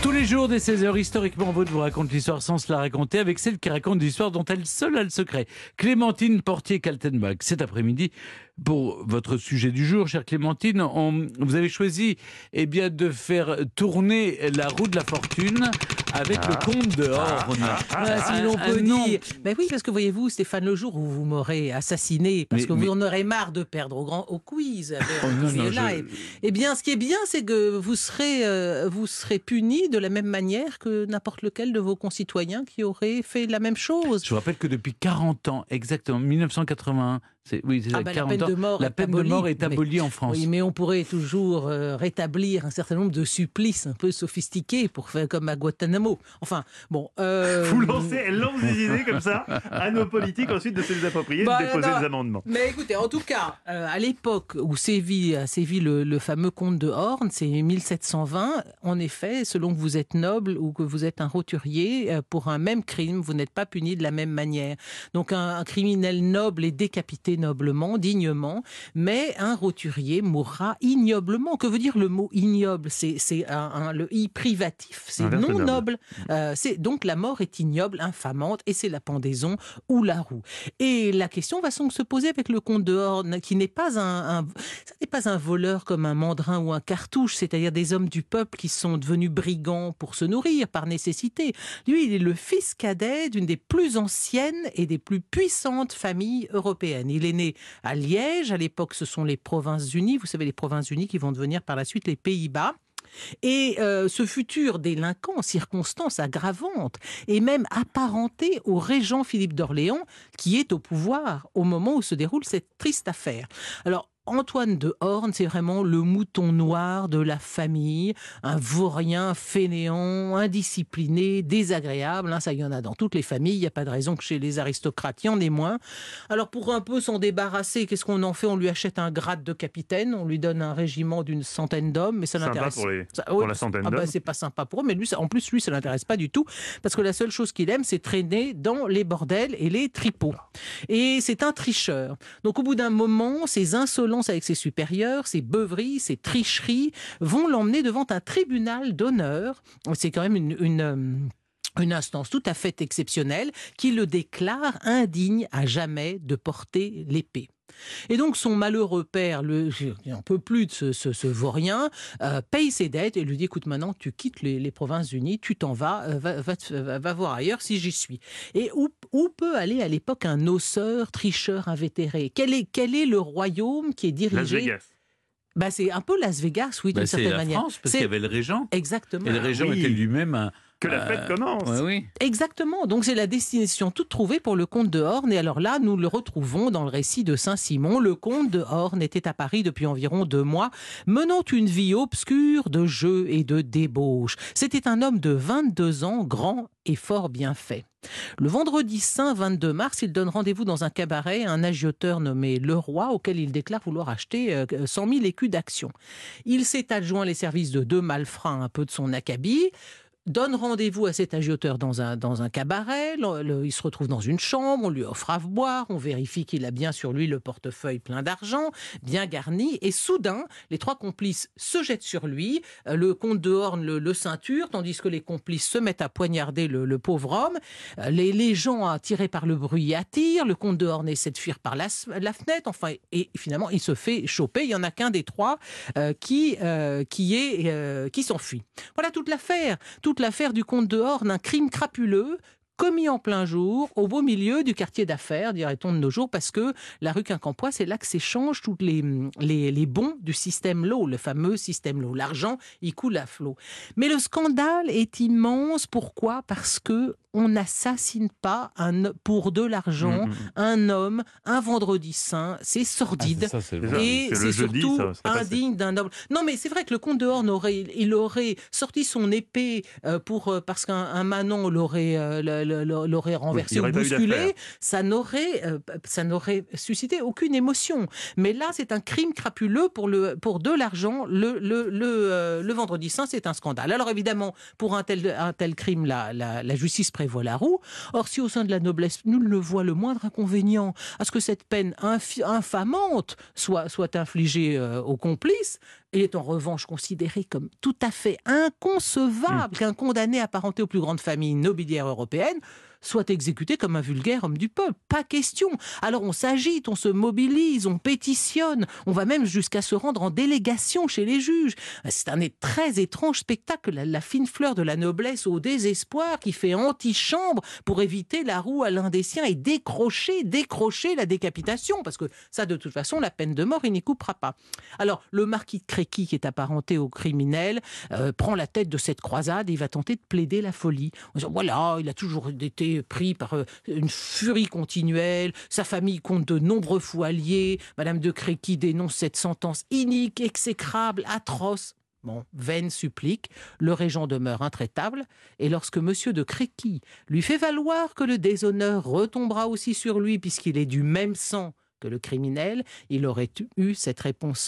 Tous les jours dès 16h, historiquement Vaud vous raconte l'histoire sans se la raconter, avec celle qui raconte l'histoire dont elle seule a le secret. Clémentine Portier-Kaltenbach. Cet après-midi, pour votre sujet du jour, chère Clémentine, vous avez choisi de faire tourner la roue de la fortune avec le comte de Horn. Si l'on peut dire. Mais oui, parce que voyez-vous, Stéphane, le jour où vous m'aurez assassiné, parce que vous en aurez marre de perdre au quiz. Eh bien, ce qui est bien, c'est que vous serez puni de la même manière que n'importe lequel de vos concitoyens qui aurait fait la même chose. Je vous rappelle que depuis 40 ans, exactement, 1981, la peine de mort est abolie en France. Oui, mais on pourrait toujours rétablir un certain nombre de supplices un peu sophistiqués pour faire comme à Guantanamo. Enfin, bon... Elle lance des idées comme ça à nos politiques, ensuite de se les approprier et de déposer des amendements. Mais écoutez, en tout cas, à l'époque où sévit le fameux comte de Horn, c'est 1720, en effet, selon que vous êtes noble ou que vous êtes un roturier, pour un même crime, vous n'êtes pas puni de la même manière. Donc un criminel noble est décapité noblement, dignement, mais un roturier mourra ignoblement. Que veut dire le mot ignoble ? C'est le i privatif, c'est non noble. Donc la mort est ignoble, infamante, et c'est la pendaison ou la roue. Et la question va donc se poser avec le comte de Horn, qui n'est pas un voleur comme un mandrin ou un cartouche, c'est-à-dire des hommes du peuple qui sont devenus brigands pour se nourrir par nécessité. Lui, il est le fils cadet d'une des plus anciennes et des plus puissantes familles européennes. Il est né à Liège, à l'époque ce sont les Provinces-Unies, vous savez les Provinces-Unies qui vont devenir par la suite les Pays-Bas. Et ce futur délinquant, circonstance aggravante, est même apparenté au régent Philippe d'Orléans, qui est au pouvoir au moment où se déroule cette triste affaire. Alors, Antoine de Horn, c'est vraiment le mouton noir de la famille, un vaurien fainéant, indiscipliné, désagréable. Ça, il y en a dans toutes les familles. Il n'y a pas de raison que chez les aristocrates, il y en ait moins. Alors, pour un peu s'en débarrasser, qu'est-ce qu'on en fait ? On lui achète un grade de capitaine, on lui donne un régiment d'une centaine d'hommes, mais ça l'intéresse. Sympa pour la centaine d'hommes. C'est pas sympa pour eux, mais lui, en plus, ça l'intéresse pas du tout, parce que la seule chose qu'il aime, c'est traîner dans les bordels et les tripots. Et c'est un tricheur. Donc, au bout d'un moment, ces insolents avec ses supérieurs, ses beuveries, ses tricheries vont l'emmener devant un tribunal d'honneur. C'est quand même une instance tout à fait exceptionnelle qui le déclare indigne à jamais de porter l'épée. Et donc son malheureux père, il n'en peut plus de ce vaurien, paye ses dettes et lui dit « Écoute, maintenant tu quittes les Provinces-Unies, tu t'en vas, va voir ailleurs si j'y suis. » Et où peut aller à l'époque un osseur, tricheur invétéré ? Quel est le royaume qui est dirigé ? Las Vegas. C'est un peu Las Vegas, oui, d'une certaine manière. C'est la France, parce qu'il y avait le régent. Exactement. Et le régent était lui-même que la fête commence. Oui. Exactement. Donc c'est la destination toute trouvée pour le comte de Horn. Et alors là, nous le retrouvons dans le récit de Saint-Simon. Le comte de Horn était à Paris depuis environ 2 mois, menant une vie obscure de jeux et de débauche. C'était un homme de 22 ans, grand et fort bien fait. Le vendredi saint 22 mars, il donne rendez-vous dans un cabaret à un agioteur nommé Leroy, auquel il déclare vouloir acheter 100 000 écus d'actions. Il s'est adjoint les services de 2 malfrats un peu de son acabit, donne rendez-vous à cet agioteur dans un cabaret, il se retrouve dans une chambre, on lui offre à boire, on vérifie qu'il a bien sur lui le portefeuille plein d'argent, bien garni, et soudain, les 3 complices se jettent sur lui, le comte de Horn le ceinture, tandis que les complices se mettent à poignarder le pauvre homme, les gens attirés par le bruit attirent, le comte de Horn essaie de fuir par la fenêtre, et finalement il se fait choper, il n'y en a qu'un des 3 qui s'enfuit. Voilà toute l'affaire du comte de Horn, un crime crapuleux commis en plein jour, au beau milieu du quartier d'affaires, dirait-on de nos jours, parce que la rue Quincampoix, c'est là que s'échangent tous les bons du système Law, le fameux système Law. L'argent, il coule à flot. Mais le scandale est immense. Pourquoi ? Parce que on n'assassine pas pour de l'argent un homme un vendredi saint. C'est sordide. C'est surtout indigne d'un noble. Non, mais c'est vrai que le comte de Horn aurait sorti son épée parce qu'un Manon l'aurait renversé ou bousculé. Ça n'aurait suscité aucune émotion. Mais là, c'est un crime crapuleux pour de l'argent. Le vendredi saint, c'est un scandale. Alors évidemment, pour un tel crime, la justice prévaut. prévoit la roue. Or, si au sein de la noblesse, nul ne voit le moindre inconvénient à ce que cette peine infamante soit infligée aux complices, il est en revanche considéré comme tout à fait inconcevable qu'un condamné apparenté aux plus grandes familles nobiliaires européennes soit exécuté comme un vulgaire homme du peuple. Pas question. Alors on s'agite, on se mobilise, on pétitionne, on va même jusqu'à se rendre en délégation chez les juges. C'est un très étrange spectacle, la fine fleur de la noblesse au désespoir qui fait antichambre pour éviter la roue à l'un des siens et décrocher la décapitation, parce que ça, de toute façon, la peine de mort, il n'y coupera pas. Alors, le marquis de Créqui, qui est apparenté au criminel, prend la tête de cette croisade et il va tenter de plaider la folie. En disant, voilà, il a toujours été pris par une furie continuelle, sa famille compte de nombreux fous alliés, Madame de Créqui dénonce cette sentence inique, exécrable, atroce. Bon, vaine supplique, le régent demeure intraitable, et lorsque Monsieur de Créqui lui fait valoir que le déshonneur retombera aussi sur lui puisqu'il est du même sang que le criminel, il aurait eu cette réponse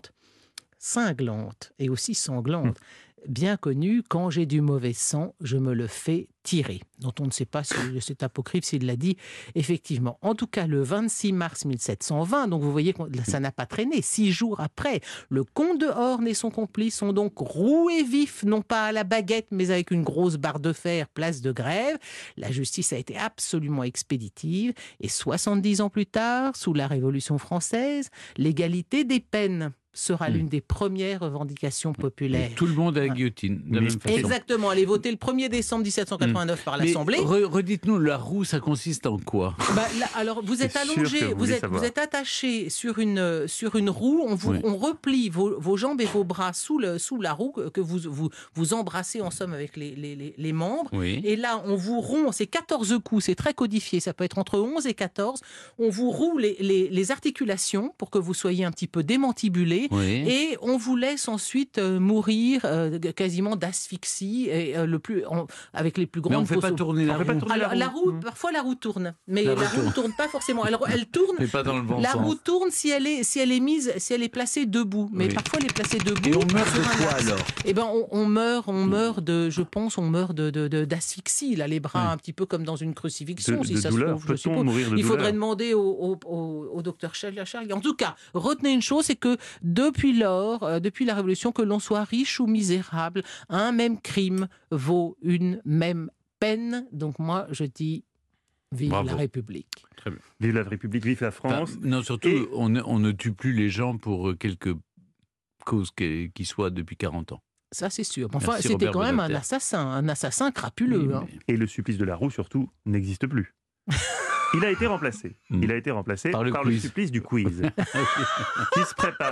cinglante et aussi sanglante. Bien connu, quand j'ai du mauvais sang, je me le fais tirer. Dont on ne sait pas si c'est apocryphe s'il l'a dit effectivement. En tout cas, le 26 mars 1720, donc vous voyez que ça n'a pas traîné, 6 jours après, le comte de Horn et son complice sont donc roués vifs, non pas à la baguette, mais avec une grosse barre de fer, place de Grève. La justice a été absolument expéditive, et 70 ans plus tard, sous la Révolution française, l'égalité des peines sera l'une des premières revendications populaires. Et tout le monde à la guillotine, de la même façon. Exactement, elle est votée le 1er décembre 1789 par l'Assemblée. Redites-nous, la roue, ça consiste en quoi? Alors, vous êtes allongé, vous êtes attaché sur une roue, on replie vos jambes et vos bras sous la roue que vous embrassez en somme avec les membres. Oui. Et là, on vous rompt, c'est 14 coups, c'est très codifié, ça peut être entre 11 et 14. On vous roule les articulations pour que vous soyez un petit peu démantibulé. Oui. Et on vous laisse ensuite mourir quasiment d'asphyxie et avec les plus grandes. Mais on ne fait pas tourner la roue. Alors, la roue, parfois la roue tourne, mais la roue ne tourne pas forcément. Alors elle tourne. Mais pas dans le bon la sens. roue tourne si elle est placée debout. Mais parfois elle est placée debout. Et on meurt de quoi alors? Eh ben on meurt d'asphyxie. Là, les bras un petit peu comme dans une crucifixion. Si ça douleur. se trouve, je suppose. Mourir de Il faudrait douleur. demander au docteur Charlie. En tout cas, retenez une chose, c'est que depuis la Révolution, que l'on soit riche ou misérable, un même crime vaut une même peine. Donc moi, je dis vive la République. Très bien. Vive la République, vive la France. Non, surtout, on ne tue plus les gens pour quelque cause qui soit depuis 40 ans. Ça, c'est sûr. Enfin, Merci, c'était Robert quand même Badinter. un assassin crapuleux. Oui, hein. Et le supplice de la roue, surtout, n'existe plus. Il a été remplacé. Il a été remplacé par le supplice du quiz, qui se prépare.